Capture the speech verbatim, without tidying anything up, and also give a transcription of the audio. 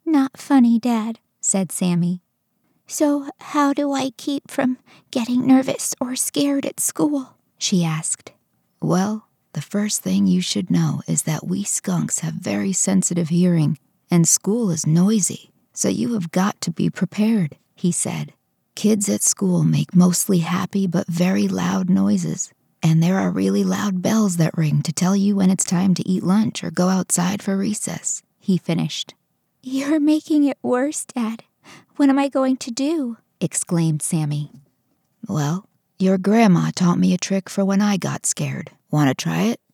Not funny, Dad, said Sammy. So how do I keep from getting nervous or scared at school? She asked. Well, the first thing you should know is that we skunks have very sensitive hearing, and school is noisy, so you have got to be prepared, he said. Kids at school make mostly happy but very loud noises, and there are really loud bells that ring to tell you when it's time to eat lunch or go outside for recess, he finished. You're making it worse, Dad. What am I going to do? Exclaimed Sammy. Well, your grandma taught me a trick for when I got scared. Want to try it?